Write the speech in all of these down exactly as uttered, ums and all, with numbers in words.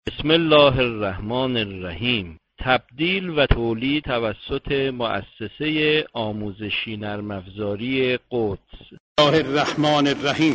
بسم الله الرحمن الرحیم. تبدیل و تولید توسط مؤسسه آموزشی نرم افزاری قدس. الله الرحمن الرحیم.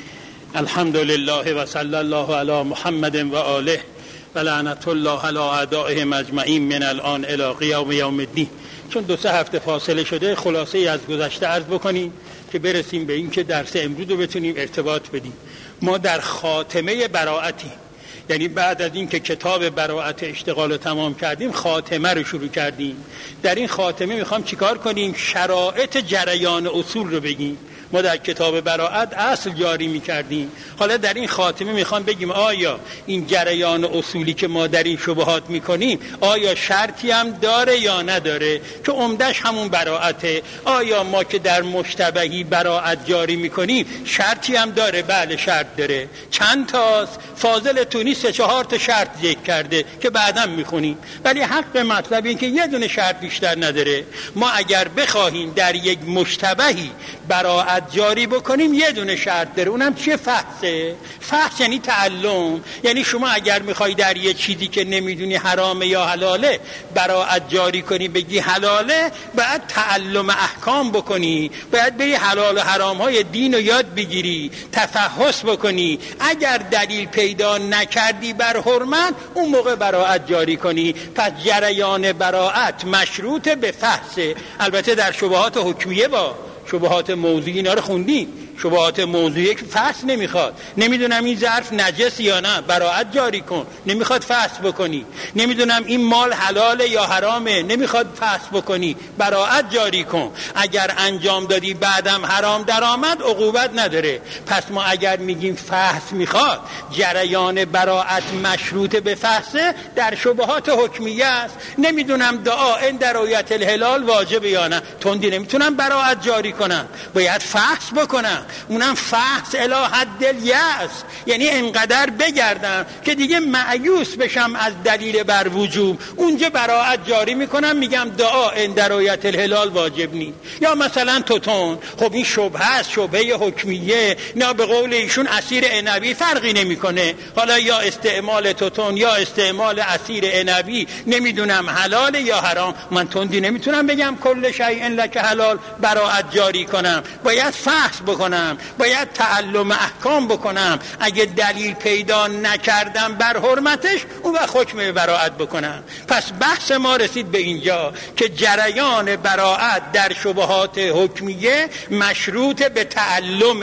الحمد لله و صلی الله علی محمد و آله و لعنت الله علی اعدائهم اجمعین من الان الی قیام یوم الدین. چون دو سه هفته فاصله شده، خلاصه از گذشته عرض بکنیم که برسیم به این که درس امروز رو بتونیم ارتباط بدیم. ما در خاتمه براءتی، یعنی بعد از این که کتاب براءت اشتغال رو تمام کردیم، خاتمه رو شروع کردیم. در این خاتمه میخوام چیکار کنیم؟ شرایط جریان اصول رو بگیم. ما در کتاب براءت اصل جاری میکردیم، حالا در این خاتمه میخوام بگیم آیا این جریان اصولی که ما در این شبهات میکنیم آیا شرطی هم داره یا نداره، که عمدش همون براءته. آیا ما که در مشتبهی براءت جاری میکنیم شرطی هم داره؟ بله شرط داره. چند تاست؟ فاضل تونی سه چهار تا شرط ذکر کرده که بعداً میخونیم، ولی حق مطلب این که یه دونه شرط بیشتر نداره. ما اگر بخواهیم در یک مشتبهی براءت جاری بکنیم یه دونه شرط داره، اونم چیه؟ فحصه. فحص یعنی تعلم. یعنی شما اگر میخوای در یه چیزی که نمیدونی حرامه یا حلاله براءت جاری کنی، بگی حلاله، باید تعلم احکام بکنی، باید بری حلال و حرام های دین رو یاد بگیری، تفحص بکنی. اگر دلیل پیدا نکردی بر حرمت، اون موقع براءت جاری کنی. پس جریان براءت مشروط به فحصه. البته در شبهات حکمیه با شبهات موضوعی اینا رو خوندیم. شبهات موضوعی که فحص نمیخواد. نمیدونم این ظرف نجس یا نه، براءت جاری کن. نمیخواد فحص بکنی. نمیدونم این مال حلاله یا حرامه، نمیخواد فحص بکنی، براءت جاری کن. اگر انجام دادی بعدم حرام درآمد، عقوبت نداره. پس ما اگر میگیم فحص میخواد، جریان براءت مشروط به فحصه، در شبهات حکمیه است. نمیدونم دعا عند رؤیت الهلال واجب یا نه، تندی نمیتونم براءت جاری کنم، باید فحص بکنم. اونم فحص الی حد الیأس، یعنی انقدر بگردم که دیگه مایوس بشم از دلیل بر وجوب، اونجا براءت جاری میکنم، میگم دعا عند رؤیت الهلال واجب نی. یا مثلا توتون، خب این شبهه است، شبهه حکمیه، نه به قول ایشون عصیر عنبی فرقی نمیکنه. حالا یا استعمال توتون یا استعمال عصیر عنبی، نمیدونم حلال یا حرام، من تندی نمیتونم بگم کل شیء لک حلال براءت جاری کنم. باید فحص بکنم، باید تعلم احکام بکنم. اگه دلیل پیدا نکردم بر حرمتش، اون وقت حکم براءت بکنم. پس بحث ما رسید به اینجا که جریان براءت در شبهات حکمیه مشروط به تعلم،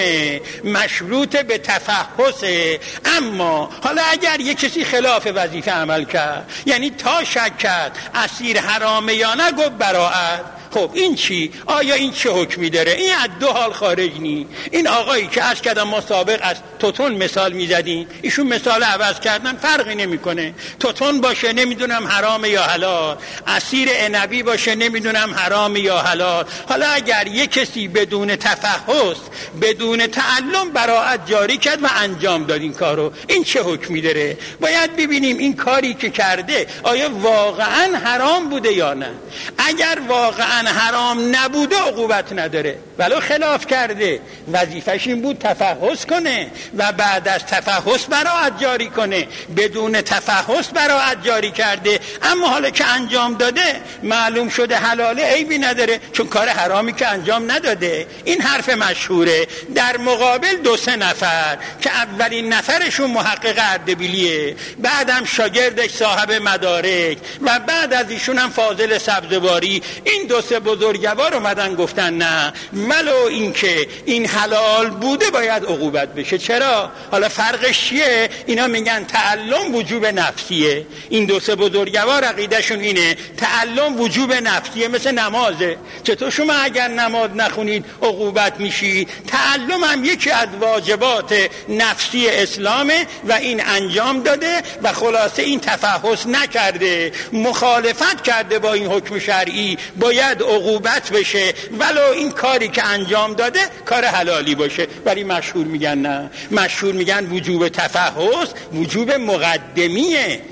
مشروط به تفحص. اما حالا اگر یک کسی خلاف وظیفه عمل کرد، یعنی تا شک کرد عصیر حرامه یا نه، گفت براءت، خب این چی؟ آیا این چه حکمی داره؟ این از دو حال خارج نی. این آقایی که عرض کردم ما سابق از توتون مثال میزدیم، ایشون مثال عوض کردن، فرقی نمیکنه. توتون باشه نمیدونم حرام یا حلال، عصیر عنبی باشه نمیدونم حرام یا حلال. حالا اگر یک کسی بدون تفحص، بدون تعلم براءت جاری کرد و انجام داد این کارو، این چه حکمی داره؟ باید ببینیم این کاری که کرده آیا واقعا حرام بوده یا نه. اگر واقعا حرام نبوده، عقوبت نداره. ولو خلاف کرده، وظیفش این بود تفحص کنه و بعد از تفحص براءت جاری کنه. بدون تفحص براءت جاری کرده، اما حالا که انجام داده، معلوم شده حلاله، عیبی نداره، چون کار حرامی که انجام نداده. این حرف مشهوره. در مقابل دو سه نفر که اولین نفرشون محقق اردبیلیه، بعدم شاگردش صاحب مدارک و بعد از ایشون هم فاضل سبزواری، این دو سه بزرگوار اومدن گفتن نه، ولو این که این حلال بوده باید عقوبت بشه. چرا؟ حالا فرقش چیه؟ اینا میگن تعلم وجوب نفسیه. این دو سه بزرگوار عقیدهشون اینه تعلم وجوب نفسیه، مثل نمازه. چطور شما اگر نماز نخونید عقوبت میشی؟ تعلم هم یکی از واجبات نفسی اسلامه و این انجام داده و خلاصه این تفحص نکرده، مخالفت کرده با این حکم شرعی، باید عقوبت بشه، ولو این کاری که انجام داده کار حلالی باشه. ولی مشهور میگن نه، مشهور میگن وجوب تفحص وجوب مقدمیه.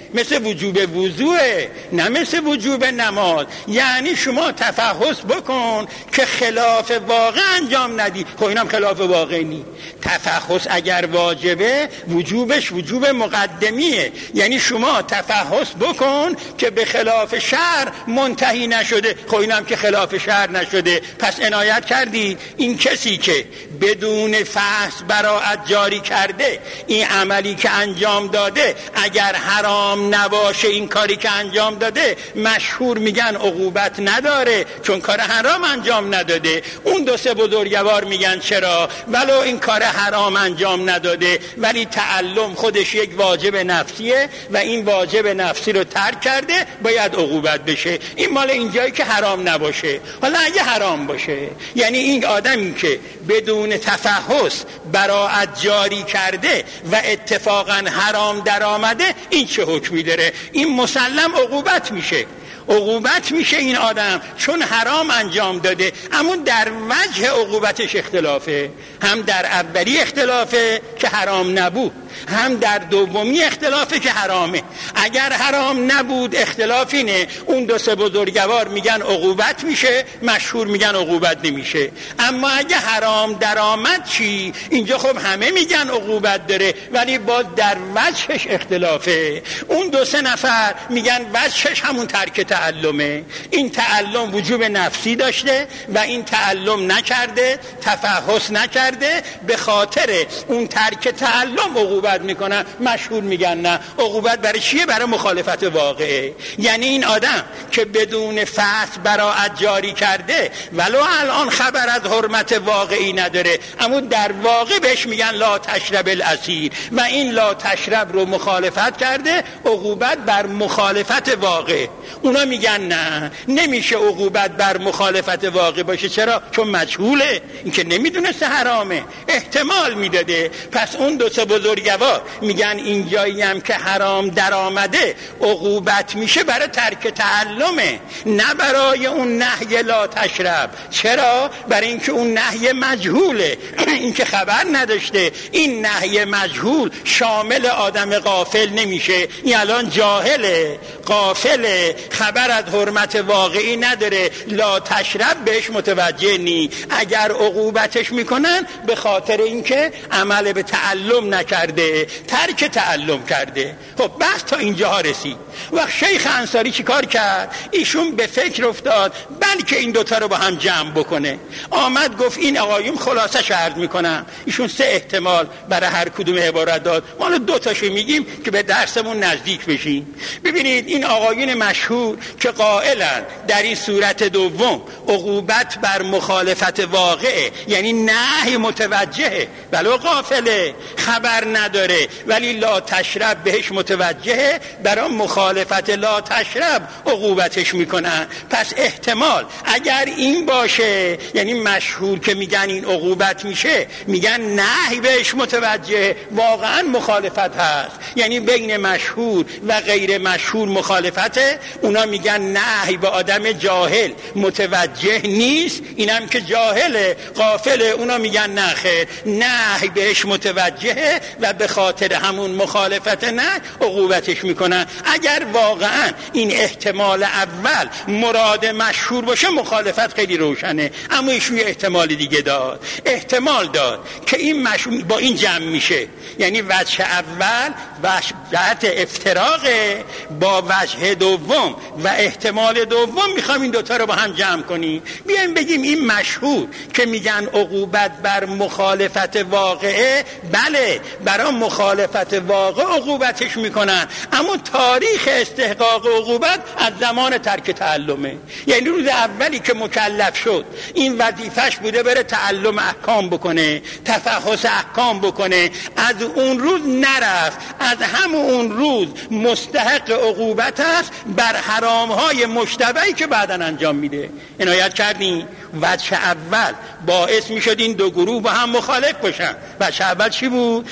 مثل وجوب وضوءه، نه مثل وجوب نماز. یعنی شما تفحص بکن که خلاف واقع انجام ندی. خب اینم خلاف واقع نی. تفحص اگر واجبه وجوبش وجوب مقدمیه، یعنی شما تفحص بکن که به خلاف شرع منتهی نشده. خب اینم که خلاف شرع نشده. پس عنایت کردید این کسی که بدون فحص براءت جاری کرده، این عملی که انجام داده اگر حرام نباشه، این کاری که انجام داده مشهور میگن عقوبت نداره چون کار حرام انجام نداده. اون دو سه بزرگوار میگن چرا؟ ولو این کار حرام انجام نداده ولی تعلم خودش یک واجب نفسیه و این واجب نفسی رو ترک کرده، باید عقوبت بشه. این مال اینجایی که حرام نباشه. حالا اگه حرام باشه، یعنی این آدمی که بدون تفحص براءت جاری کرده و اتفاقا حرام در آمده، این چه حکمی داره؟ این مسلم عقوبت میشه. عقوبت میشه این آدم چون حرام انجام داده. اما در وجه عقوبتش اختلافه، هم در اولی اختلافه که حرام نبود، هم در دومی اختلافه که حرامه. اگر حرام نبود اختلاف اینه، اون دو سه بزرگوار میگن عقوبت میشه، مشهور میگن عقوبت نمیشه. اما اگه حرام در آمد چی؟ اینجا خب همه میگن عقوبت داره ولی باز در وجهش اختلافه. اون دو سه نفر میگن وجهش همون ترک تعلمه. این تعلم وجوب نفسی داشته و این تعلم نکرده، تفحص نکرده، به خاطر اون ترک تعلم عقوبت میکنن. مشهور میگن نه، عقوبت برای چیه؟ برای مخالفت واقعه. یعنی این آدم که بدون فحص براءت جاری کرده ولو الان خبر از حرمت واقعی نداره، اما در واقع بهش میگن لا تشرب الاسیر و این لا تشرب رو مخالفت کرده، عقوبت بر مخالفت واقع. اونا میگن نه، نمیشه عقوبت بر مخالفت واقع باشه. چرا؟ چون مجهوله، این که نمیدونسته حرامه، احتمال میداده. پس اون دو سه بزرگوار میگن این جایی هم که حرام در آمده عقوبت میشه برای ترک تعلمه، نه برای اون نهی لا تشرب. چرا؟ برای اینکه اون نهی مجهوله، این که خبر نداشته. این نهی مجهول شامل آدم غافل نمیشه. این الان جاهله، غافله، خبر از حرمت واقعی نداره، لا تشرب بهش متوجه نی. اگر عقوبتش میکنن به خاطر اینکه عمل به تعلم نکرده، ترک تعلم کرده. خب بحث تا اینجاها رسید. وقت شیخ انصاری چی کار کرد؟ ایشون به فکر افتاد بلکه این دوتا رو با هم جمع بکنه. آمد گفت این آقایون خلاصه شرط میکنم. ایشون سه احتمال برای هر کدوم عبارت داد، ما الان دو تاشو میگیم که به درسمون نزدیک بشیم. ببینید این آقایون مشهور که قائلن در این صورت دوم عقوبت بر مخالفت واقعه، یعنی نهی متوجهه ولو غافله، خبر نداره، ولی لا تشرب بهش متوجهه، برای مخالفت لا تشرب عقوبتش میکنن. پس احتمال اگر این باشه، یعنی مشهور که میگن این عقوبت میشه، میگن نهی بهش متوجه، واقعا مخالفت هست، یعنی بین مشهور و غیر مشهور مخالفته. اونا میگن نهی به آدم جاهل متوجه نیست، اینم که جاهله غافله. اونا میگن نه خیر، نهی بهش متوجهه و به خاطر همون مخالفت نه عقوبتش میکنن. اگر واقعا این احتمال اول مراد مشهور باشه مخالفت خیلی روشنه. اما ایشون یه احتمال دیگه داد، احتمال داد که این مشهور با این جمع میشه، یعنی وجه اول وجهت افتراقه با وجه دوم و احتمال دوم. میخوام این دوتا رو با هم جمع کنیم، بیایم بگیم این مشهور که میگن عقوبت بر مخالفت واقعه، بله برای مخالفت واقع عقوبتش میکنن، اما تاریخ استحقاق عقوبت از زمان ترک تعلمه. یعنی روز اولی که مکلف شد این وظیفش بوده بره تعلم احکام بکنه، تفحص احکام بکنه، از اون روز نرفت، از همون اون روز مستحق عقوبت است بر حرامهای مشتبهی که بعداً انجام میده. عنایت کردین؟ وجه اول باعث میشد این دو گروه با هم مخالف باشن. وجه اول چی بود؟ مشهور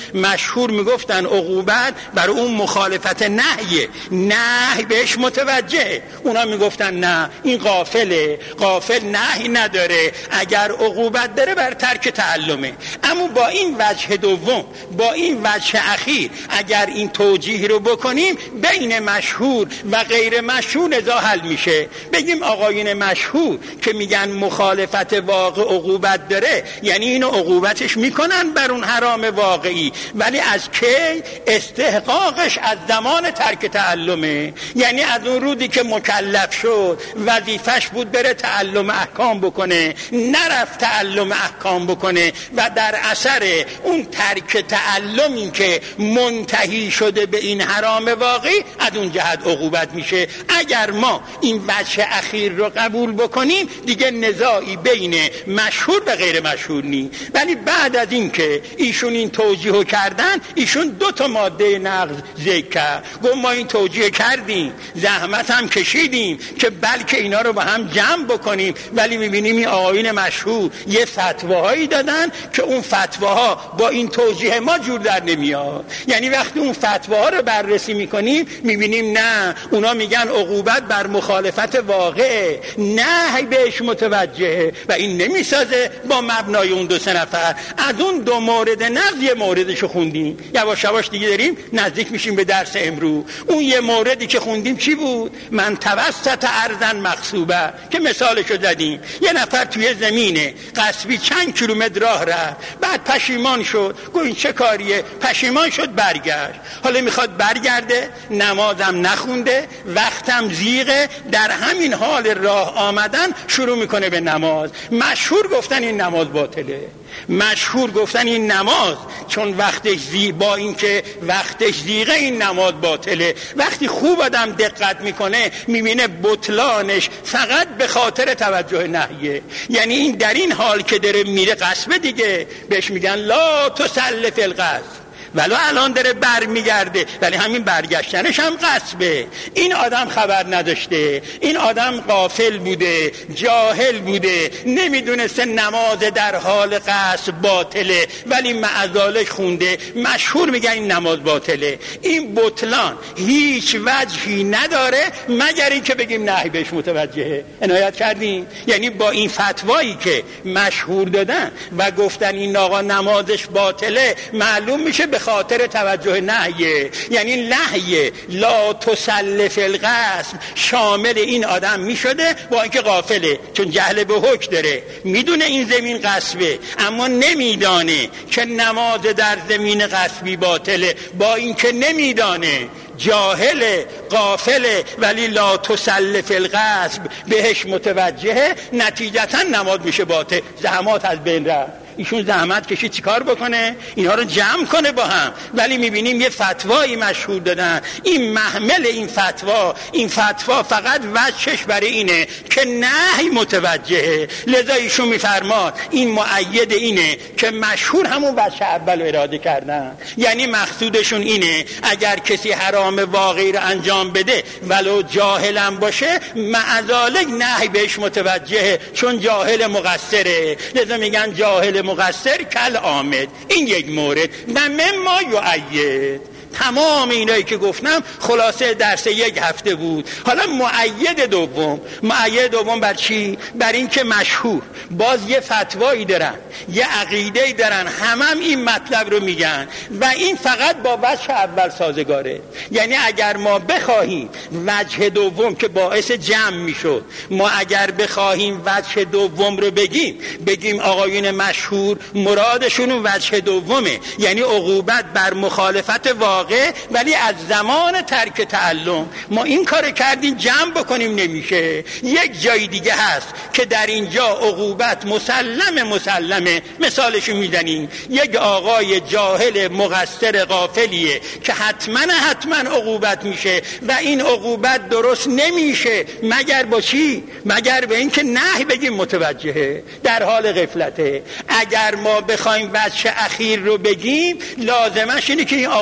مشهور میگفتن عقوبت بر اون مخالفت نهیه، نهی بهش متوجهه. اونا میگفتن نه این غافله، غافل نهی نداره، اگر عقوبت داره بر ترک تعلمه. اما با این وجه دوم، با این وجه اخیر اگر این توجیه رو بکنیم بین مشهور و غیر مشهور نزاع حل میشه. بگیم آقایون مشهور که میگن مخالفت واقع عقوبت داره، یعنی اینو عقوبتش میکنن بر اون حرام واقعی، ولی از کی؟ استحقاقش از زمان ترک تعلمه. یعنی از اون رودی که مکلف شد وظیفش بود بره تعلم احکام بکنه، نرفت تعلم احکام بکنه و در اثر اون ترک تعلمی که منتهی شده به این حرام واقعی از اون جهت عقوبت میشه. اگر ما این وجه اخیر رو قبول بکنیم دیگه نزاعی بین مشهور و غیر مشهور نی. ولی بعد از این که ایشون این توجیه کردن، ایشون دو تا ماده نقض ذکر کرد. گفت ما این توجیه کردیم، زحمت هم کشیدیم که بلکه اینا رو با هم جمع بکنیم، ولی میبینیم این آقایون مشهور یه فتواهایی دادن که اون فتواها با این توجیه ما جور در نمیاد. یعنی وقتی اون فتواها رو بررسی میکنیم میبینیم نه، اونا میگن عقوبت بر مخالفت واقع، نه بهش متوجهه و این نمیسازه با مبنای اون دو سه نفر. از اون دو مورد نقض یه موردشو خوندیم، یواش یواش دیگه داریم نزدیک میشیم به درس امروز. اون یه موردی که خوندیم چی بود؟ من توسط ارضن مغصوبه که مثالشو زدیم. یه نفر توی زمینه غصبی چند کیلومتر راه رفت، بعد پشیمان شد، گفت این چه کاریه؟ پشیمان شد برگشت. حالا میخواد برگرده، نمازم نخونده، وقتم زیغه، در همین حال راه آمدن شروع میکنه به نماز. مشهور گفتن این نماز باطله، مشهور گفتن این نماز چون وقتش زی با اینکه وقتش زیغه این نماز باطله. وقتی خوب آدم دقت میکنه میبینه بطلانش فقط به خاطر توجه نهیه. یعنی این در این حال که داره میره قصبه دیگه بهش میگن لا تسل فی القصب، ولو الان داره بر میگرده ولی همین برگشتنش هم قصبه. این آدم خبر نداشته، این آدم غافل بوده، جاهل بوده، نمیدونسته نماز در حال قصب باطله ولی معذالک خونده. مشهور میگن این نماز باطله. این بطلان هیچ وجهی نداره مگر این که بگیم نهی بهش متوجهه. عنایت کردیم؟ یعنی با این فتوایی که مشهور دادن و گفتن این آقا نمازش باطله معلوم میشه به خاطر توجه نهیه. یعنی نهی لا تسل فی القصب شامل این آدم میشده با اینکه غافله، چون جهل به حکم داره، میدونه این زمین قصبه اما نمیدانه که نماز در زمین قصبی باطله. با اینکه نمیدانه، جاهل غافل، ولی لا تسل فی القصب بهش متوجهه، نتیجتا نماز میشه باطل. زحمات از بین رفت. ایشون زحمت کشید چیکار بکنه؟ اینها رو جمع کنه با هم. ولی میبینیم یه فتوایی مشهور دادن. این محمل این فتوا، این فتوا فقط وجهش برای اینه که نهی متوجهه. لذا ایشون میفرماد این مؤید اینه که مشهور همون وجه اول اراده کردن. یعنی مقصودشون اینه اگر کسی حرام واقعی رو انجام بده ولو جاهلم باشه معذالک نهی بهش متوجهه چون جاهل مقصره. لذا میگن جاهل مقصر کل آمد. این یک مورد. و مما یؤید. تمام اینایی که گفتم خلاصه درس یک هفته بود. حالا مؤید دوم، مؤید دوم بر چی؟ بر این که مشهور باز یه فتوایی دارن، یه عقیده‌ای دارن، همم هم این مطلب رو میگن و این فقط با وجه اول سازگاره. یعنی اگر ما بخواهیم وجه دوم که باعث جمع میشد، ما اگر بخواهیم وجه دوم رو بگیم، بگیم آقایون مشهور مرادشون وجه دومه، یعنی عقوبت بر مخالفت واقع ولی از زمان ترک تعلم. ما این کار کردیم جمع بکنیم نمیشه. یک جای دیگه هست که در اینجا عقوبت مسلم مسلمه. مثالشو میزنیم. یک آقای جاهل مقصر غافلیه که حتما حتما عقوبت میشه و این عقوبت درست نمیشه مگر با چی؟ مگر به این که نهی بگیم متوجهه، در حال غفلته. اگر ما بخوایم وجه اخیر رو بگیم لازمش اینه که این آقا عقوبت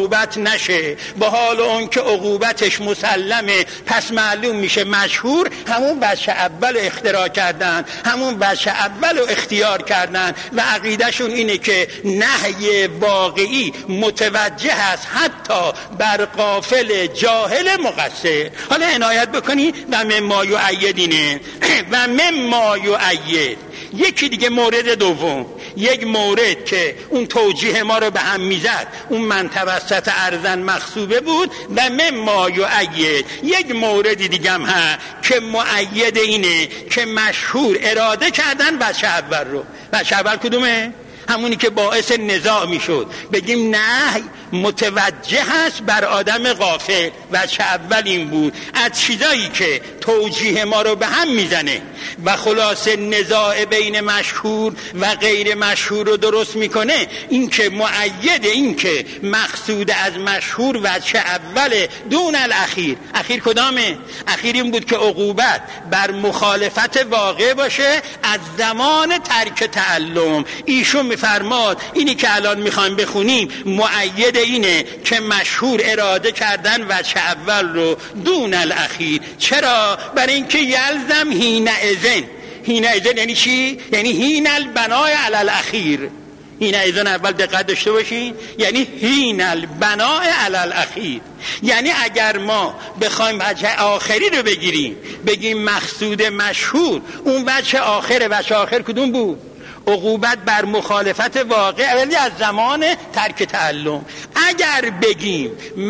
عقوبت نشه، با حال اون که عقوبتش مسلمه پس معلوم میشه مشهور، همون بچه اول اختراع کردن، همون بچه اول اختیار کردن و عقیدهشون اینه که نهی واقعی متوجه است حتی بر غافل جاهل مقصر. حالا عنایت بکنی و مما یؤیدینه و مما یؤید. یکی دیگه مورد دوم، یک مورد که اون توجیه ما رو به هم میزد، اون من توسط ارزن مخصوبه بود و مما یؤید. یک مورد دیگه هم هست که مؤید اینه که مشهور اراده کردن بچه اول رو. بچه اول کدومه؟ همونی که باعث نزاع میشد. بگیم نه متوجه هست بر آدم غافل، بچه اول این بود. از چیزایی که توجیه ما رو به هم میزنه و خلاصه نزاع بین مشهور و غیر مشهور رو درست میکنه، این که مؤید، این که مقصود از مشهور بچه اول دون الاخیر. اخیر کدامه؟ اخیر این بود که عقوبت بر مخالفت واقع باشه از زمان ترک تعلم. ایشون میفرماد اینی که الان میخوایم بخونیم مؤید اینه که مشهور اراده کردن وجه اول رو دون الاخیر. چرا؟ برای اینکه یلزم هین اذن. هین اذن یعنی چی؟ یعنی هین البنای علی الاخیر. هین اذن اول دقت داشته باشین، یعنی هین البنای علی الاخیر. یعنی اگر ما بخوایم وجه آخری رو بگیریم، بگیم مقصود مشهور اون وجه آخره، وجه آخر کدوم بود؟ عقوبت بر مخالفت واقع ولی از زمان ترک تعلم. اگر بگیم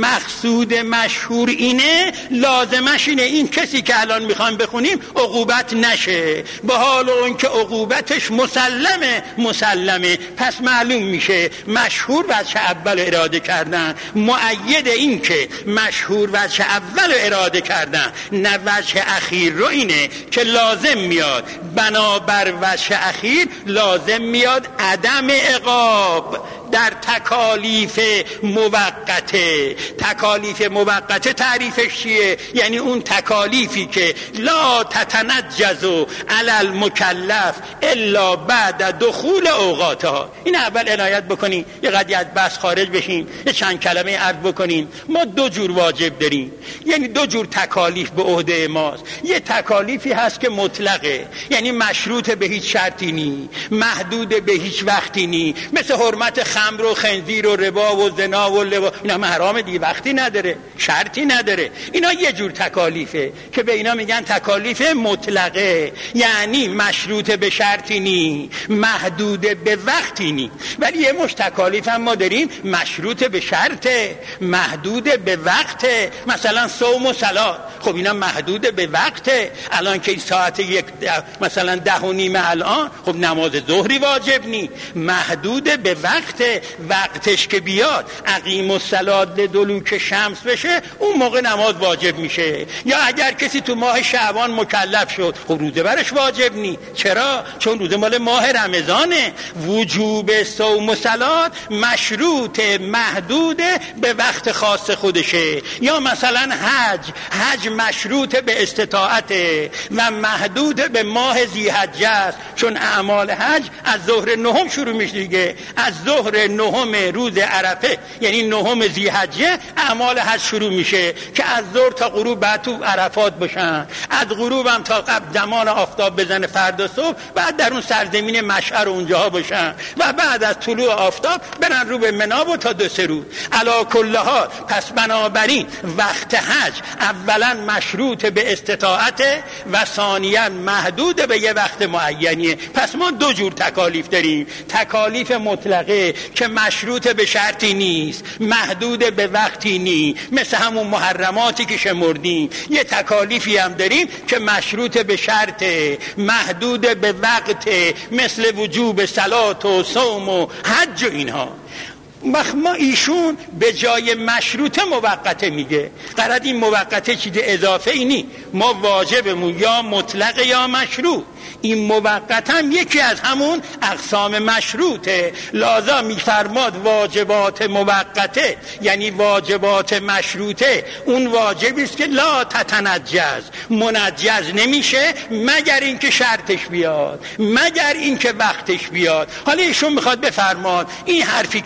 مقصود مشهور اینه، لازمش اینه این کسی که الان میخوایم بخونیم عقوبت نشه، به حال اون که عقوبتش مسلمه مسلمه پس معلوم میشه مشهور وجه اول اراده کردن. مؤید این که مشهور وجه اول اراده کردن نه وجه اخیر رو اینه که لازم میاد بنابر وجه اخیر لازم میاد عدم عقاب در تکالیف موقته. تکالیف موقته تعریفش چیه؟ یعنی اون تکالیفی که لا تتنجز علی المکلف الا بعد دخول اوقاتها. این اول عنایت بکنین، یه قضیه از بس خارج بشین، یه چند کلمه عرض بکنین. ما دو جور واجب داریم، یعنی دو جور تکالیف به عهده ماست. یه تکالیفی هست که مطلقه، یعنی مشروط به هیچ شرطی نی، محدود به هیچ وقتی نی، مثل حرمت خمر و خنزیر و ربا و زنا و لوا، اینا حرام دیگه، وقتی نداره، شرطی نداره. اینا یه جور تکالیفه که به اینا میگن تکالیف مطلقه، یعنی مشروط به شرطی نی، محدود به وقتی نی. ولی یه مش تکالیف هم ما داریم مشروط به شرطه، محدود به وقته، مثلا صوم و صلات. خب اینا محدود به وقته. الان که ساعت یک مثلا ده و نیمه الان، خب نماز ظهری واجب نی، محدود به وقته. وقتش که بیاد اقیم الصلاة لدلوک شمس بشه، اون موقع نماز واجب میشه. یا اگر کسی تو ماه شعبان مکلف شد، خب روزه برش واجب نی. چرا؟ چون روزه مال ماه رمضانه. وجوب صوم و صلات مشروط محدود به وقت خاص خودشه. یا مثلا حج، حج مشروط به استطاعته و محدود به ماه ذی‌حجه است، چون اعمال حج از ظهر نهم شروع میشه دیگه. از ظهر نهم روز عرفه یعنی نهم ذی‌حجه اعمال حج شروع میشه که از ظهر تا غروب بعد تو عرفات باشن، از غروب هم تا قبل زمان آفتاب بزنه فردا صبح، بعد در اون سرزمین مشعر اونجاها باشن و بعد از طلوع آفتاب برن رو به منی و تا دو سه روز. علی کل حال پس بنابراین وقت حج اولا مشروط به استطاعت و ثانیا محدود به یه وقت معینیه. پس ما دو جور تکالیف داریم، تکالیف مطلقه که مشروط به شرطی نیست، محدود به وقتی نیست، مثل همون محرماتی که شمردیم. یه تکالیفی هم داریم که مشروط به شرط، محدود به وقت، مثل وجوب صلات و صوم و حج و اینها. ما ایشون به جای مشروطه موقته میگه. قرار این موقته چیز اضافه ای نی، ما واجبمون یا مطلق یا مشروط. این موقت هم یکی از همون اقسام مشروطه. لذا میفرماد واجبات موقته یعنی واجبات مشروطه اون واجبی است که لا تتنجز، منجز نمیشه مگر اینکه شرطش بیاد، مگر اینکه وقتش بیاد. حالا ایشون میخواد بفرماد این حرفی که ما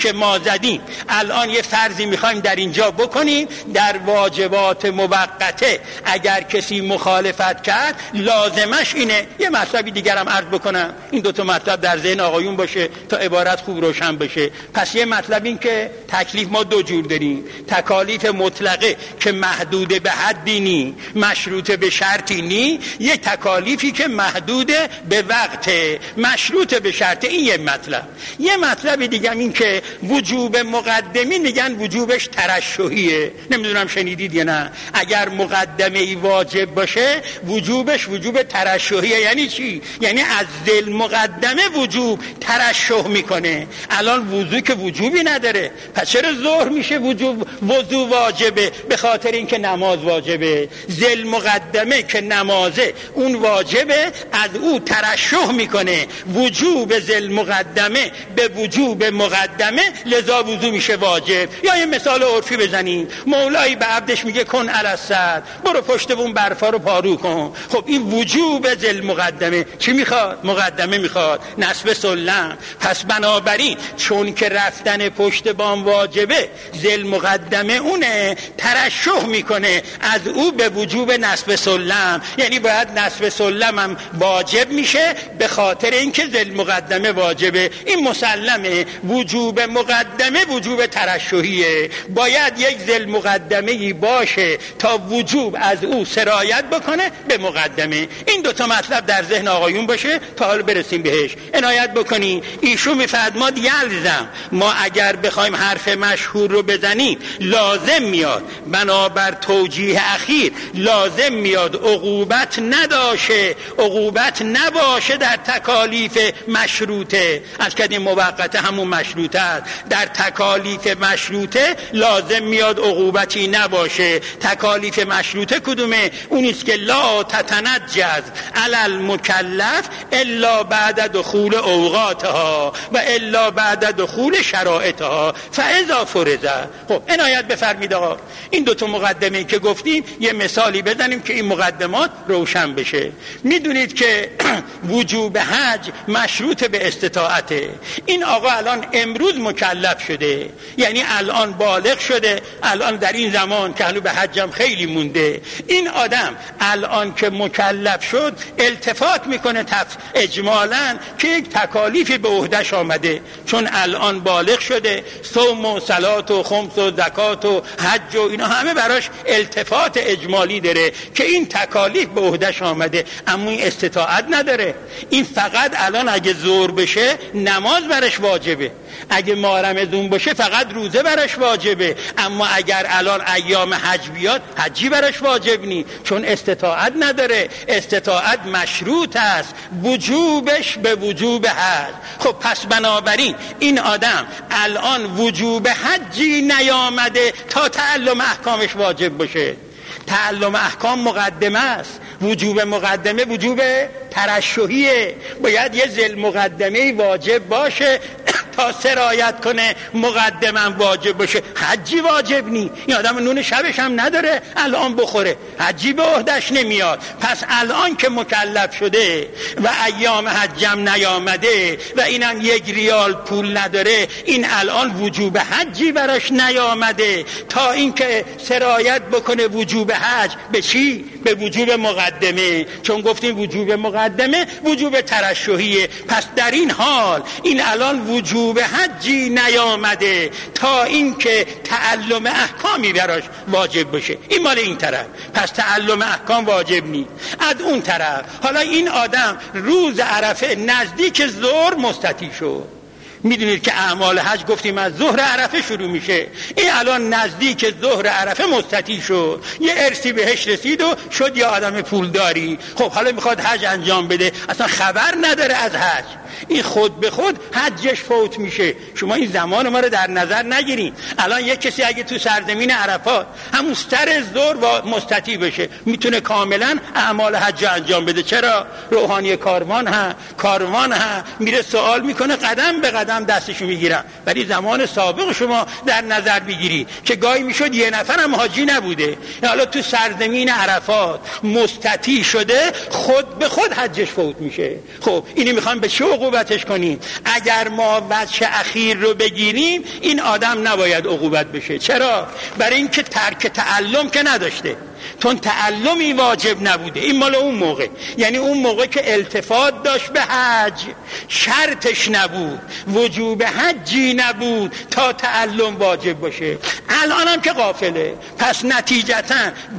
زدیم الان یه فرضی میخوایم در اینجا بکنیم در واجبات موقته اگر کسی مخالفت کرد لازمش اینه. یه مطلبی دیگرم عرض بکنم این دو تا مطلب در ذهن آقایون باشه تا عبارت خوب روشن بشه. پس یه مطلب این که تکلیف ما دو جور داریم، تکالیف مطلقه که محدود به حدی نی مشروط به شرطی نی، یه تکالیفی که محدود به وقت مشروط به شرط. این یه مطلب. یه مطلب دیگه این که وجوب مقدمی میگن وجوبش ترشحیه. نمیدونم شنیدید یا نه. اگر مقدمه ای واجب باشه وجوبش وجوب ترشحیه. یعنی چی؟ یعنی از ذل مقدمه وجوب ترشح میکنه. الان وضو که وجوبی نداره، پس چرا ظهر میشه وجوب وضو واجبه؟ به خاطر اینکه نماز واجبه. ذل مقدمه که نمازه اون واجبه، از او ترشح میکنه وجوب ذل مقدمه به وجوب مقدمه، لذا وضو میشه واجب. یا یه مثال عرفی بزنیم، مولایی به عبدش میگه کن علی السد، برو پشت بون برفا رو پارو کن. خب این وجوب ذل مقدمه چی میخواد؟ مقدمه میخواد، نصب سلم. پس بنابراین چون که رفتن پشت بام واجبه، ذل مقدمه اونه ترشح میکنه از او به وجوب نصب سلم، یعنی باید نصب سلم هم واجب میشه به خاطر اینکه ذل مقدمه واجبه. این مسلمه. وجوب مقدمه وجوب ترشحیه. باید یک ذل مقدمه‌ای باشه تا وجوب از او سرایت بکنه به مقدمه. این دوتا مطلب در ذهن آقایون باشه تا حالا برسیم بهش. عنایت بکنی. ایشون میفرماد یلزم، ما اگر بخوایم حرف مشهور رو بزنیم لازم میاد بنابر توجیه اخیر لازم میاد عقوبت نداشه، عقوبت نباشه در تکالیف مشروطه. از کدیم موقته همون مشروطه است. در تکالیف مشروطه لازم میاد عقوبتی نباشه. تکالیف مشروطه کدومه؟ اونیست که لا تتنجز علی المکلف الا بعد دخول اوقاتها و الا بعد دخول شرائطها فاذا فرض. خب عنایت بفرمایید آقا، این دو تا مقدمه که گفتیم یه مثالی بزنیم که این مقدمات روشن بشه. میدونید که وجوب حج مشروط به استطاعته. این آقا الان امروز مکلف شده، یعنی الان بالغ شده، الان در این زمان که هنوز به حجم خیلی مونده. این آدم الان که مکلف شد التفات میکنه تف... اجمالاً که یک تکالیفی به عهدهش آمده، چون الان بالغ شده، صوم و صلات و خمس و زکات و حج و اینا همه براش التفات اجمالی داره که این تکالیف به عهدهش آمده، اما این استطاعت نداره. این فقط الان اگه ظهر بشه نماز براش واجبه، اگه ماه رمضان باشه فقط روزه براش واجبه، اما اگر الان ایام حج بیاد حجی براش واجب نی، چون استطاعت نداره. استطاعت مشروط است، وجوبش به وجوب حج. خب پس بنابراین این آدم الان وجوب حجی نیامده تا تعلم احکامش واجب باشه. تعلم احکام مقدمه است، وجوب مقدمه وجوب ترشحیه. باید یه ذل مقدمه واجب باشه تا سرایت کنه مقدمه واجب باشه. حجی واجب نی. این آدم نون شبش هم نداره الان بخوره، حجی به عهدش نمیاد. پس الان که مکلف شده و ایام حجم نیامده و اینم یک ریال پول نداره، این الان وجوب حجی براش نیامده تا اینکه سرایت بکنه وجوب حج به چی؟ به وجوب مقدمه. چون گفتیم وجوب مقدمه وجوب ترشحیه. پس در این حال این الان وجوب حجی نیامده تا اینکه تعلم احکامی براش واجب باشه. این مال این طرف. پس تعلم احکام واجب نیست. از اون طرف حالا این آدم روز عرفه نزدیک ظهر مستطیع شد. میدونید که اعمال حج گفتیم از ظهر عرفه شروع میشه. این الان نزدیک ظهر عرفه مستطیع شد، یه ارثی بهش رسید و شد یه آدم پولداری. خب حالا میخواد حج انجام بده، اصلا خبر نداره از حج، این خود به خود حجش فوت میشه. شما این زمان ما رو در نظر نگیرید. الان یک کسی اگه تو سرزمین عرفات همون سر ظهر و مستطیع بشه میتونه کاملا اعمال حج انجام بده. چرا؟ روحانی کاروان ها کاروان ها میره سوال میکنه، قدم به قدم دستشو میگیرن. ولی زمان سابق شما در نظر بگیرید که گاهی میشد یه نفر هم حاجی نبوده، حالا تو سرزمین عرفات مستطیع شده، خود به خود حجش فوت میشه. خب اینی میخوام به چه عقوبتش کنیم. اگر ما وجه اخیر رو بگیریم این آدم نباید عقوبت بشه. چرا؟ برای اینکه ترک تعلم که نداشته، چون تعلمی واجب نبوده. این مال اون موقع، یعنی اون موقع که التفات داشت به حج، شرطش نبود، وجوب حجی نبود تا تعلم واجب باشه. الان هم که غافله، پس نتیجتا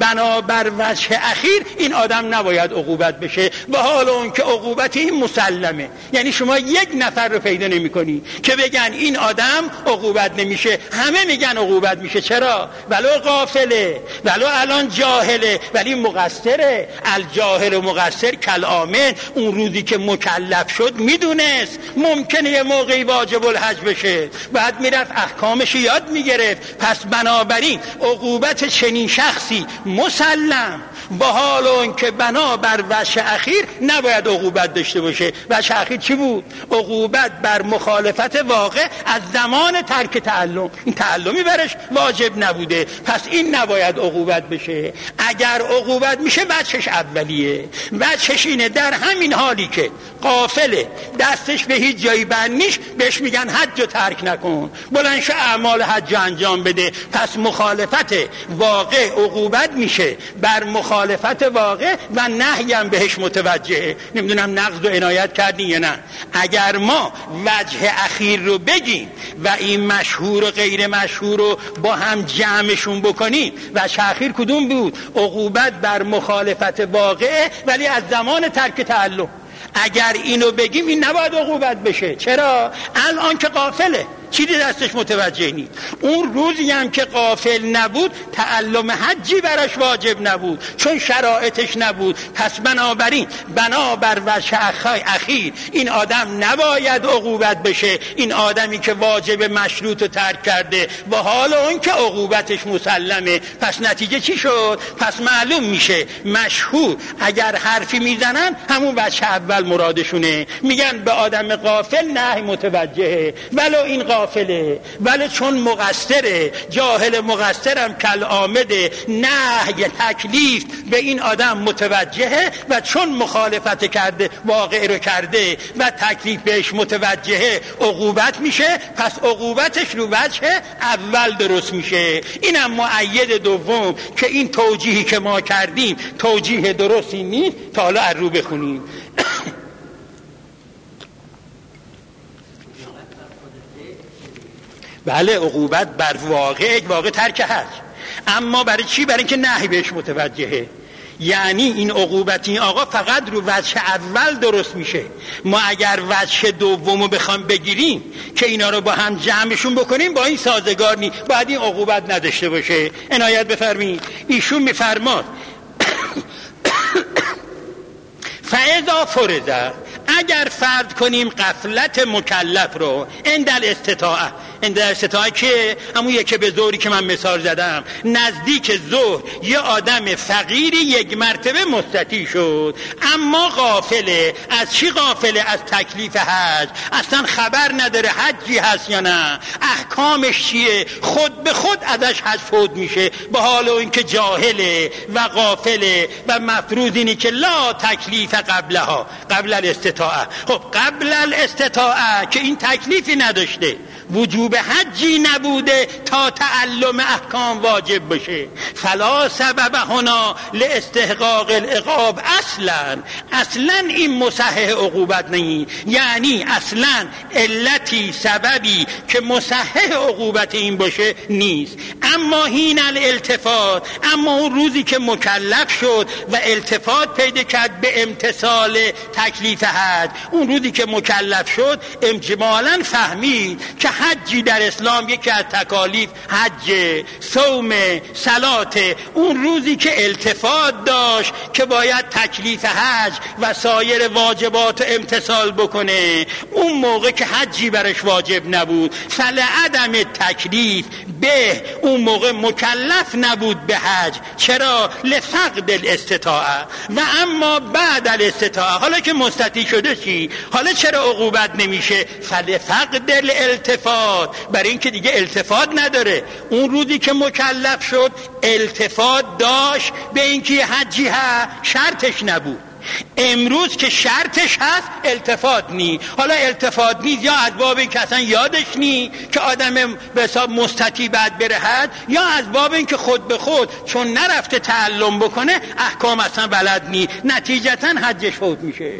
بنابر وجه اخیر این آدم نباید عقوبت بشه، و حال اون که عقوبت این مسلمه. یعنی شما یک نفر رو پیدا نمی کنی که بگن این آدم عقوبت نمیشه، همه میگن عقوبت میشه. چرا؟ ولو غافله، ولو الان جاهله، ولی مقصره. الجاهل و مقصر کالعامل. اون روزی که مکلف شد میدونست ممکنه یه موقعی واجب الحج بشه، بعد میرفت احکامش یاد میگرفت. پس بنابراین عقوبت چنین شخصی مسلم، با حال اون که بنابر وجه اخیر نباید عقوبت داشته باشه. وجه اخیر چی بود؟ عقوبت بر مخالفت واقع از زمان ترک تعلم. این تعلمی برش واجب نبوده، پس این نباید عقوبت بشه. اگر عقوبت میشه وجهش اولیه. وجهش اینه در همین حالی که غافله، دستش به هیچ جایی بند نیست، بهش میگن حج رو ترک نکن، بلند شو اعمال حج انجام بده. پس مخالفت واقع عقوبت میشه بر مخالفت واقع و نهی هم بهش متوجهه. نمیدونم نقض و عنایت کردین یا نه. اگر ما وجه اخیر رو بگیم و این مشهور و غیر مشهور رو با هم جمعشون بکنیم، وجه اخیر کدوم بود؟ عقوبت بر مخالفت واقع ولی از زمان ترک تعلم. اگر اینو بگیم این نباید عقوبت بشه. چرا؟ الان که غافله، چیزی دستش متوجه نیست. اون روزی هم که غافل نبود تعلم حجی براش واجب نبود، چون شرایطش نبود. پس بنابراین بنابر وجه اخیر این آدم نباید عقوبت بشه. این آدمی که واجب مشروط ترک کرده و حال اون که عقوبتش مسلمه. پس نتیجه چی شد؟ پس معلوم میشه مشهور اگر حرفی میزنن همون وجه اول مرادشونه، میگن به آدم غافل نه متوجهه، ولو این غافله، ولی چون مقصره، جاهل مقصرم کل آمده، نهی تکلیف به این آدم متوجهه و چون مخالفت کرده واقع رو کرده و تکلیف بهش متوجهه عقوبت میشه. پس عقوبتش رو وجه اول درست میشه. اینم مؤید دوم که این توجیهی که ما کردیم توجیه درستی نیست. تا حالا از رو بخونیم. بله، عقوبت بر واقع واقع ترک حج. اما برای چی؟ برای اینکه نهی بهش متوجهه. یعنی این عقوبتی آقا فقط رو وجه اول درست میشه. ما اگر وجه دومو بخوام بگیریم که اینا رو با هم جمعشون بکنیم با این سازگار نی، باید این عقوبت نداشته باشه. عنایت بفرمایید. ایشون میفرماد فاذا فرض، اگر فرض کنیم غفلت مکلف رو اندل استطاعه، اندل استطاعه که همون یکی به ظهری که من مثال زدم، نزدیک ظهر یه آدم فقیری یک مرتبه مستطیع شد، اما غافله. از چی غافله؟ از تکلیف حج. اصلا خبر نداره حجی هست یا نه، احکامش چیه، خود به خود ازش حج فوت میشه، به حال این که جاهله و غافله. و مفروض اینی که لا تکلیف قبلها، قبل الاستطاعه. خب قبل الاستطاعه که این تکلیفی نداشته، وجوب حجی نبوده تا تعلم احکام واجب بشه. فلا سبب هنا لاستحقاق العقاب اصلا. اصلا این مصحح عقوبت نہیں، یعنی اصلا علتی سببی که مصحح عقوبت این باشه نیست. اما هین الالتفات، اما اون روزی که مکلف شد و التفات پیدا کرد به امتثال تکلیف حج، اون روزی که مکلف شد اجمالاً فهمید که حجی در اسلام یکی از تکالیف حج، صوم، صلات. اون روزی که التفات داشت که باید تکلیف حج و سایر واجبات امتثال بکنه، اون موقع که حجی برش واجب نبود، فلعدم تکلیف به، اون موقع مکلف نبود به حج. چرا؟ لفقد الاستطاعه. و اما بعد الاستطاعه، حالا که مستطیع شده چی؟ حالا چرا عقوبت نمیشه؟ فلفقد الالتفات، برای اینکه دیگه التفات نداره. اون روزی که مکلف شد التفات داشت به اینکه حجی ها، شرطش نبود. امروز که شرطش هست التفات نی. حالا التفات نیست یا از باب این که اصلا یادش نی که آدم به حساب مستطیع بعد بره حج، یا از باب این که خود به خود چون نرفته تعلم بکنه احکام اصلا بلد نی، نتیجتا حجش فوت میشه.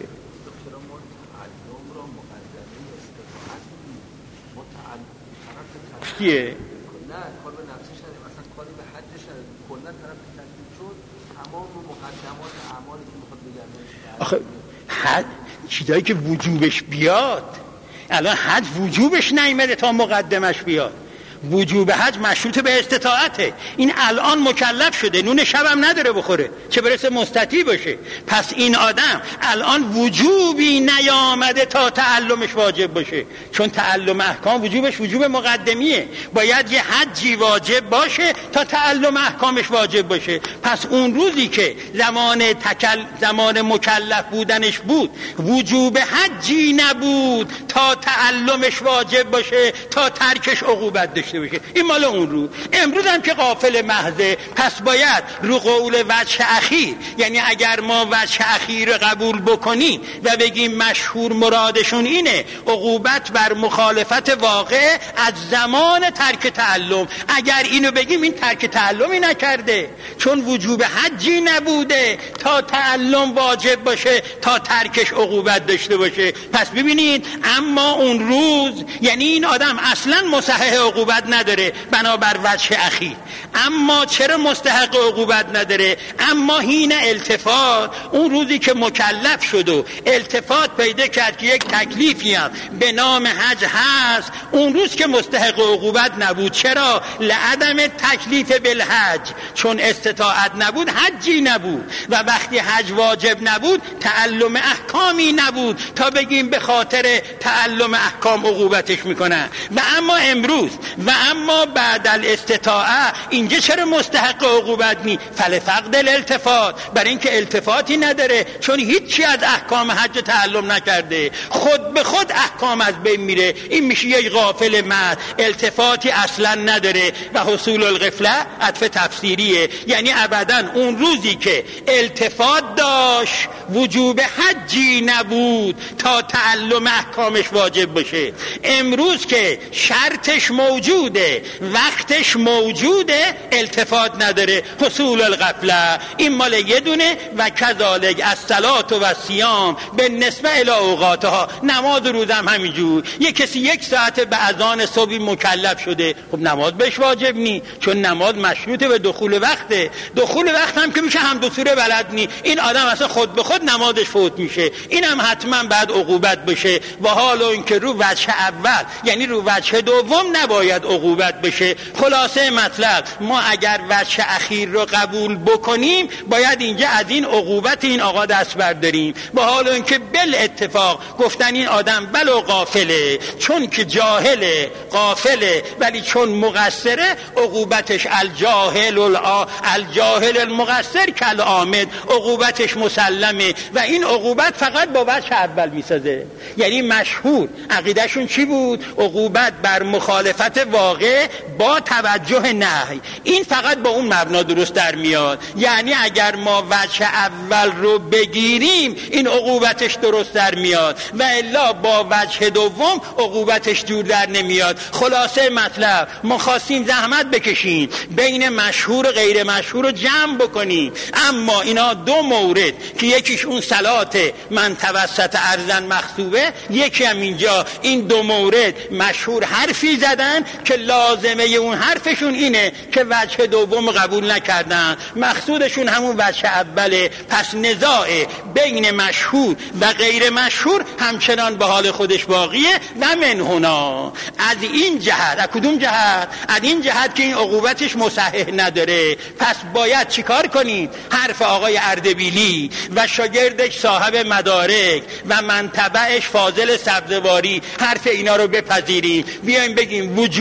کیه؟ نه کار به نفسش نداره، مثلا کاری به حجش نداره، کلا طرف تکلیف شد تمام مقدمات اعمالی که میخواد بگردونه. آخه حج چیزایی که وجوبش بیاد، الان حج وجوبش نیامده تا مقدمش بیاد. وجوب حج مشروط به استطاعته. این الان مکلف شده، نون شبم نداره بخوره، چه برسه مستطیع باشه. پس این آدم الان وجوبی نیامده تا تعلمش واجب باشه، چون تعلم احکام وجوبش وجوب مقدمیه. باید یه حجی واجب باشه تا تعلم احکامش واجب باشه. پس اون روزی که زمان تکل... زمان مکلف بودنش بود وجوب حجی نبود تا تعلمش واجب باشه، تا ترکش عقوبت داشته باشه. این مال اون روز. امروز هم که غافل محضه، پس باید رو قول وجه اخیر، یعنی اگر ما وجه اخیر قبول بکنی و بگیم مشهور مرادشون اینه عقوبت بر مخالفت واقع از زمان ترک تعلم، اگر اینو بگیم این ترک تعلمی نکرده، چون وجوب حجی نبوده تا تعلم واجب باشه تا ترکش عقوبت داشته باشه. پس ببینید اما اون روز یعنی این آدم اصلا مصحح عقوبت نداره بنابر وجه اخیر. اما چرا مستحق عقوبت نداره؟ اما حین التفات، اون روزی که مکلف شد و التفات پیدا کرد که یک تکلیفی هم به نام حج هست، اون روز که مستحق عقوبت نبود. چرا؟ لعدم تکلیف بالحج، چون استطاعت نبود حجی نبود، و وقتی حج واجب نبود تعلم احکامی نبود تا بگیم به خاطر تعلم احکام عقوبتش میکنن. و اما امروز و اما بعد الاستطاعه اینجا چرا مستحق عقوبت نی؟ فلفقد الالتفات، برای اینکه التفاتی نداره، چون هیچی از احکام حج تعلم نکرده، خود به خود احکام از بین میره. این میشه یک غافل محض، التفاتی اصلا نداره. و حصول الغفله عطف تفسیریه، یعنی ابدا اون روزی که التفات داشت وجوب حجی نبود تا تعلم احکامش واجب باشه. امروز که شرطش موجوده، وقتش موجوده، التفات نداره، حصول الغفله. این مال یه دونه. و کذالک الصلاة و الصیام بالنسبه الی اوقاتها، نماز روز هم همینجور. یک کسی یک ساعت به اذان صبح مکلف شده، خب نماز بهش واجب نی، چون نماز مشروطه به دخول وقته. دخول وقت هم که میشه هم دو سوره بلد نی، این آدم اصلا خود به خود نمازش فوت میشه. اینم حتما بعد عقوبت بشه. و حالا اینکه رو وجه اول یعنی رو وجه دوم نباید عقوبت بشه. خلاصه مطلب ما اگر وجه اخیر رو قبول بکنیم باید اینجا از این عقوبت این آقا دست برداریم. و حالا اینکه بل اتفاق گفتن این آدم بلو غافله، چون که جاهله غافله، ولی چون مقصره عقوبتش الجاهل الع... الجاهل المقصر کل عامد، عقوبتش مسلمه. و این عقوبت فقط با وجه اول میسازه. یعنی مشهور عقیدهشون چی بود؟ عقوبت بر مخالفت واقع با توجه نهی. این فقط با اون مبنا درست در میاد. یعنی اگر ما وجه اول رو بگیریم این عقوبتش درست در میاد، و الا با وجه دوم عقوبتش جور در نمیاد. خلاصه مطلب ما خواستیم زحمت بکشیم بین مشهور و غیر مشهور رو جمع بکنیم. اما اینا دو مورد که یکیش اون صلات من توسط ارزن مخصوبه، یکی هم اینجا، این دو مورد مشهور حرفی زدن که لازمه اون حرفشون اینه که وجه دوم قبول نکردن، مقصودشون همون وجه اوله. پس نزاع بین مشهور و غیر مشهور همچنان به حال خودش باقیه. و من هنا، از این جهت، از کدوم جهت؟ از این جهت که این عقوبتش مصحح نداره. پس باید چیکار کنید؟ حرف آقای اردبیلی و شاگردش صاحب مدارک و منتبعش فاضل سبزواری، حرف اینا رو بپذیریم، بیایم بگیم وجوب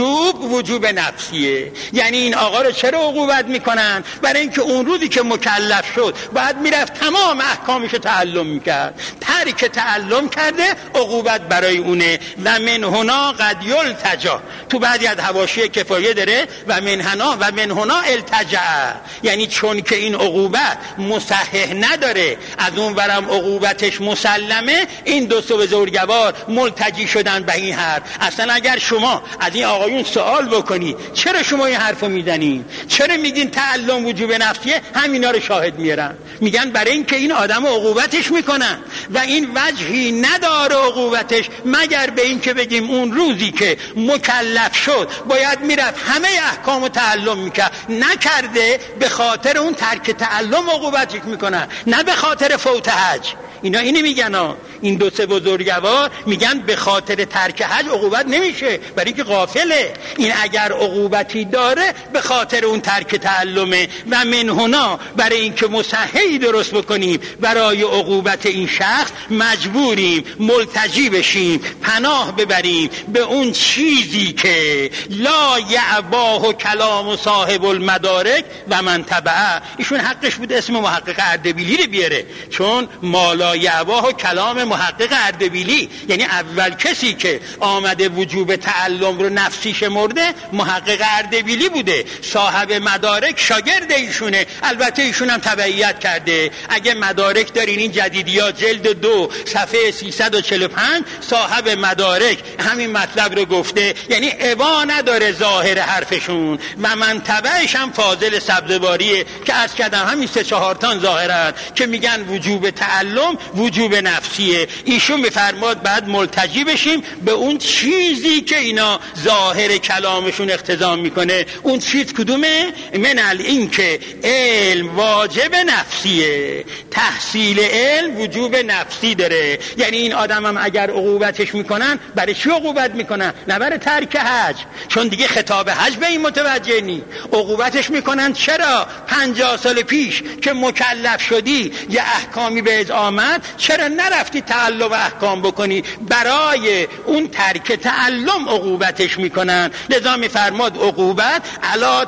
وجوب وجوب نفسیه. یعنی این آقا رو چرا عقوبت میکنن؟ برای اینکه اون روزی که مکلف شد باید میرفت تمام احکامش رو تعلم میکرد، ترک تعلم کرده، عقوبت برای اونه. و من هنا قد یلتجا، تو بعضی از حواشی کفایه داره و من هنا و من هنا التجا، یعنی چون که این عقوبت مصحح نداره، از اون ورم عقوبتش مسلمه، این دو سو بزرگوار ملتجی شدن به این حرف. اصلا اگر شما از این آقایون سوال بکنی چرا شما این حرفو میزنین، چرا میگین تعلم وجوب نفسیه، همینا رو شاهد میارن، میگن برای اینکه این آدم عقوبتش میکنن و این وجهی نداره عقوبتش مگر به این که بگیم اون روزی که مکلف شد باید میرفت همه احکامو تعلم میکرد، نکرده، به خاطر اون ترک تعلم عقوبتش میکنن، نه به خاطر فوت حج. اینا اینی میگن ها. این دو سه بزرگوار میگن به خاطر ترک حج عقوبت نمیشه، برای اینکه غافله. این اگر عقوبتی داره به خاطر اون ترک تعلمه. و من هنا برای اینکه مصححی درست بکنیم برای عقوبت این شخص مجبوریم ملتجی بشیم، پناه ببریم به اون چیزی که لا یعباه کلام صاحب المدارک و من تبعه. ایشون حقش بود اسم محقق اردبیلی رو بیاره، چون مالا یعباه کلام محقق اردبیلی، یعنی اول کسی که آمده وجوب تعلم رو نفسیش مرده محقق اردبیلی بوده، صاحب مدارک شاگرد ایشونه، البته ایشون هم تبعیت کرده. اگه مدارک دارین این جدیدیات جلد دو صفحه سیصد و چهل و پنج صاحب مدارک همین مطلب رو گفته، یعنی ابا نداره ظاهر حرفشون. و من تبعش هم فاضل سبزواریه که از کردم همین سه چهار تان ظاهرن که میگن وجوب تعلم وجوب نفسیه. ایشون بفرماد بعد ملتجی بشیم به اون چیزی که اینا ظاهر کلامشون اقتضا میکنه. اون چیز کدومه؟ من این که علم واجب نفسیه، تحصیل علم وجوب نفسی داره. یعنی این آدم هم اگر عقوبتش میکنن برای چی عقوبت میکنن؟ نه برای ترک حج، چون دیگه خطاب حج به این متوجه نی. عقوبتش میکنن چرا؟ پنجاه سال پیش که مکلف شدی یه احکامی به آمد، چرا نرفتی تعلم احکام بکنی؟ برای اون ترک تعلم عقوبتش میکنن. لذا میفرماد عقوبت علا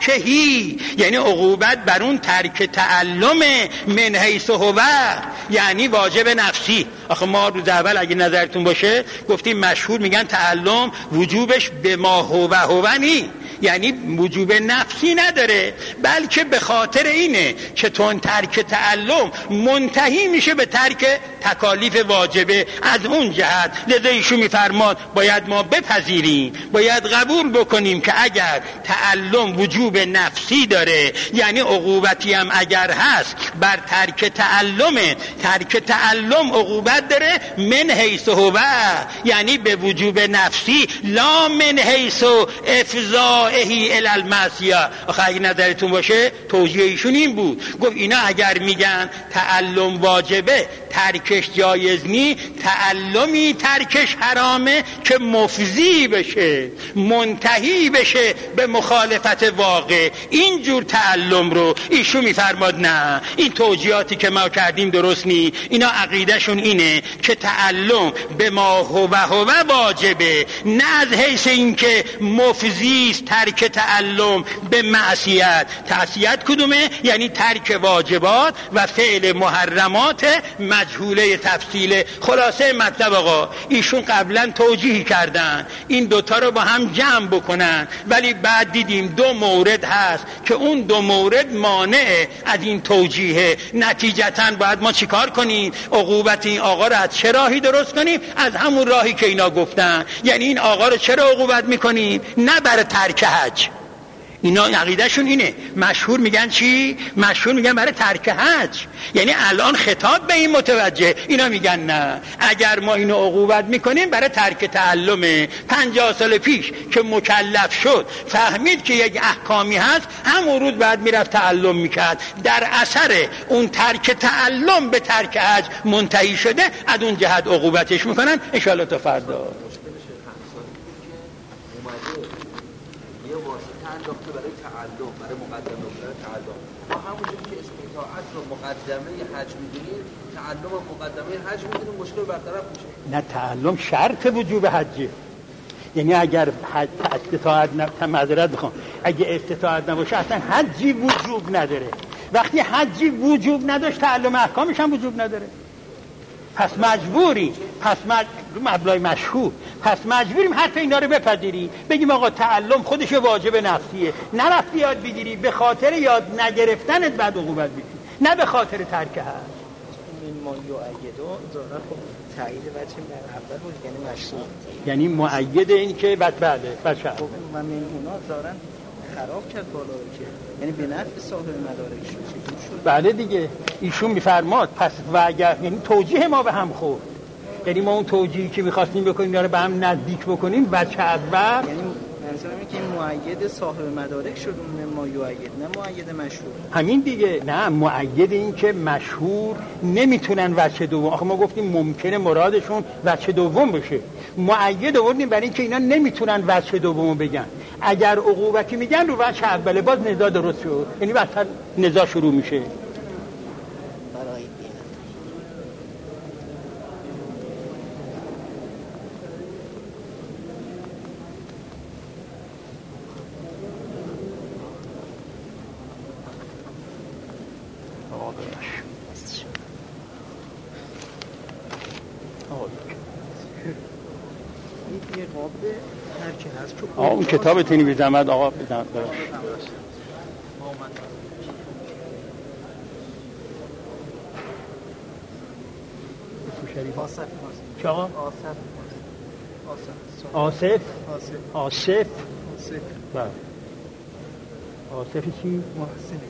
ترکهی، یعنی عقوبت بر اون ترک تعلم من حیث هو، یعنی واجب نفسی. آخه ما روز اول اگه نظرتون باشه گفتیم مشهور میگن تعلم وجوبش به ما هو هو نی، یعنی وجوب نفسی نداره، بلکه به خاطر اینه که تون ترک تعلم منتهی میشه به ترک تکالیف واجبه. از اون جهت لذا ایشون میفرماد باید ما بپذیریم، باید قبول بکنیم که اگر تعلم وجوب نفسی داره، یعنی عقوبتی هم اگر هست بر ترک تعلم، ترک تعلم عقوبت داره من حیث هو، یعنی به وجوب نفسی، لا من حیث افضائه الی المعصیه. آخه اگه نظرتون باشه توجیه ایشون این بود، گفت اینا اگر میگن تعلم واجبه ترکش جایز نی، تعلمی ترکش حرامه که مفضی بشه، منتهی بشه به مخالفت واقع. اینجور تعلم رو ایشون میفرماد نه، این توجیهاتی که ما کردیم درست نی. اینا عقیدهشون اینه که تعلم به ما هو هو واجبه، نه از حیث اینکه مفضی است ترک تعلم به معصیت. معصیت کدومه؟ یعنی ترک واجبات و فعل محرمات مجهوله تفصیل. خلاصه مطلب آقا ایشون قبلا توجیه کردن این دوتا رو با هم جمع بکنن، ولی بعد دیدیم دو مورد هست که اون دو مورد مانع از این توجیه. نتیجتاً باید ما چیکار کنیم؟ عقوبت این آقا رو از چه راهی درست کنیم؟ از همون راهی که اینا گفتن. یعنی این آقا رو چرا عقوبت میکنیم؟ نه برای ترک حج. اینا عقیدهشون اینه، مشهور میگن چی؟ مشهور میگن برای ترک حج. یعنی الان خطاب به این متوجه، اینا میگن نه، اگر ما اینو عقوبت میکنیم برای ترک تعلمه. پنجاه سال پیش که مکلف شد فهمید که یک احکامی هست، همون روز بعد میرفت تعلم میکرد، در اثر اون ترک تعلم به ترک حج منتهی شده، از اون جهت عقوبتش میکنن. ان شاء الله تا فردا انداخته برای تعلم، برای مقدمه برای تعلم. ما همونجوری که اسم اطاعت رو مقدمه حج میدونیم، تعلم رو مقدمه حج میدونیم، مشکل برطرف میشه. نه، تعلم شرط وجوب حجه. یعنی اگر حج استطاعت نباشه، معذرت میخوام، اگه استطاعت نباشه اصلا حجی وجوب نداره. وقتی حجی وجوب نداشت تعلم احکامش هم وجوب نداره. پس مجبوریم، پس مج... مبلای مشهور، پس مجبوریم حرف اینا رو بپذیری، بگیم آقا تعلم خودش واجب نفسیه، نرفتی یاد بگیری به خاطر یاد نگرفتنت بعد عقوبت بگیری، نه به خاطر ترک هست. این ما یؤیدو ظاهرا خب تایید وجه من اول بود، یعنی مشروع، یعنی مؤید این که بعد بله بچه خب و من اونا ظاهرا خراب کرد بالا رو که یعنی به نفع صاحب مدارک شد. بله دیگه ایشون میفرماد پس و اگر یعنی توجیه ما به هم خورد، یعنی ما اون توجیهی که می‌خواستیم بکنیم داره به هم نزدیک بکنیم بچه اول، یعنی منظورم اینه که این مؤید صاحب مدارک شد اون ما یؤید، نه مؤید مشهور. همین دیگه، نه مؤید این که مشهور نمیتونن وجه دوم، آخه ما گفتیم ممکنه مرادشون وجه دوم بشه، مؤید آوردیم برای اینکه اینا نمیتونن وجه دومو بگن، اگر عقوبتی میگن رو وجه اوله باز نزاع درست شد، یعنی واسه نزاع شروع میشه. برای یه قاب هر کی هست که آقا اون کتابتونی بی زحمت آقا بی زحمت براش آصف چه آقا؟ آصف آصف آصف آصف آصف بله آصف چی؟ محسن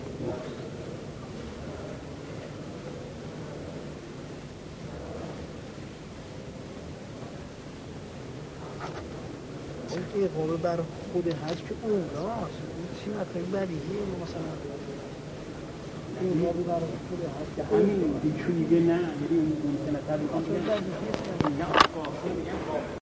این قوله بر خود حج که اون راست چی مطمئن بدیهیه مثلا این قوله بر خود حج که همین دیگه نه، یعنی اون ممکنه تر